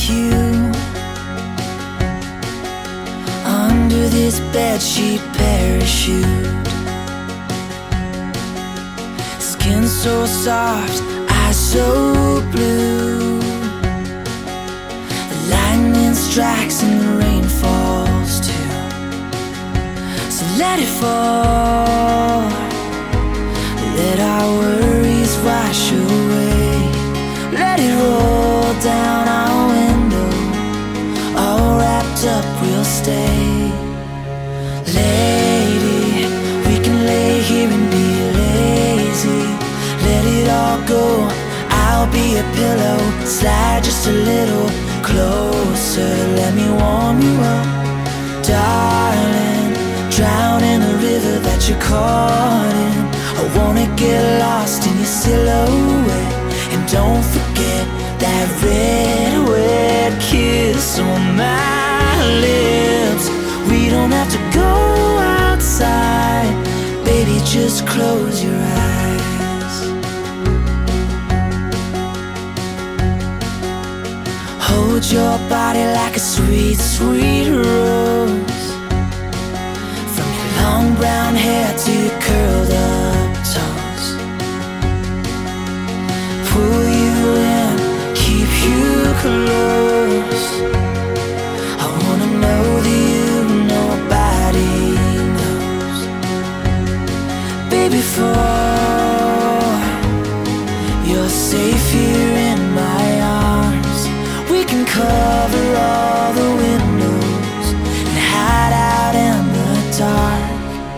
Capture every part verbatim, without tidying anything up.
you under this bedsheet parachute. Skin so soft, eyes so blue. The lightning strikes and the rain falls too. So let it fall, let our worries wash away. Let it roll down our window, all wrapped up we'll stay. Lady, we can lay here and be lazy. Let it all go, I'll be a pillow. Slide just a little closer, let me warm you up. Darling, drown in the river that you're caught in. I wanna get lost in your silhouette. And don't forget that red, wet kiss on my lips. We don't have to go outside, baby, just close your eyes. Hold your body like a sweet, sweet rose. From your long brown hair to your curled up toes. Pull you in, keep you close. I wanna know that you nobody knows. Baby, for you're safe here in my arms. We can cover all the windows and hide out in the dark.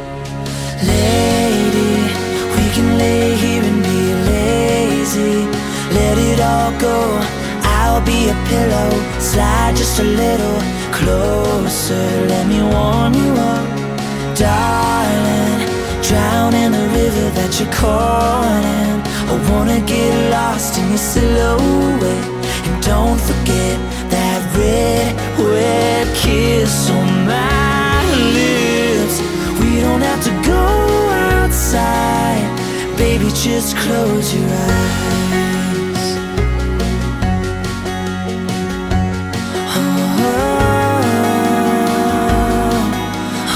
Lady, we can lay here and be lazy. Let it all go, I'll be a pillow. Slide just a little closer, let me warm you up. Darling, drown in the river that you're caught in. I wanna get lost in your silhouette. And don't forget that red, wet kiss on my lips. We don't have to go outside, baby, just close your eyes. Oh, oh,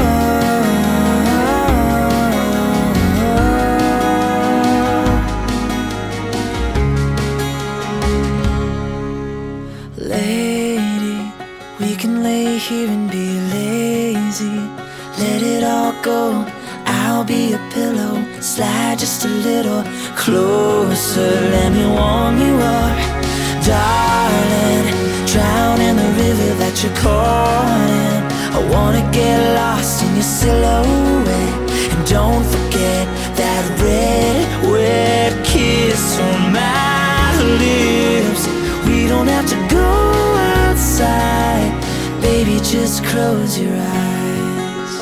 oh. Lady, we can lay here and be lazy. Let it all go, I'll be a pillow. Slide just a little closer, let me warm you up. Darling, drown in the river that you're caught in. I wanna get lost in your silhouette. And don't forget that red, wet kiss on my lips. We don't have to go outside, baby, just close your eyes.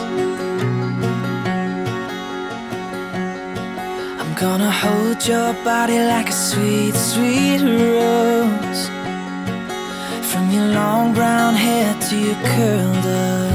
I'm gonna hold your body like a sweet, sweet rose. From your long brown hair to your curled up